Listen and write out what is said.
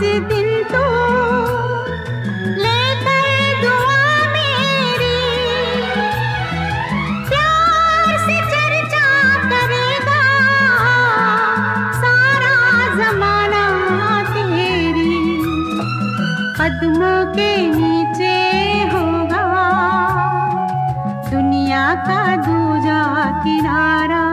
दिन तो लेकर दुआ मेरी, प्यार से चर्चा करेगा सारा जमाना तेरी। कदमों के नीचे होगा दुनिया का दूजा किनारा।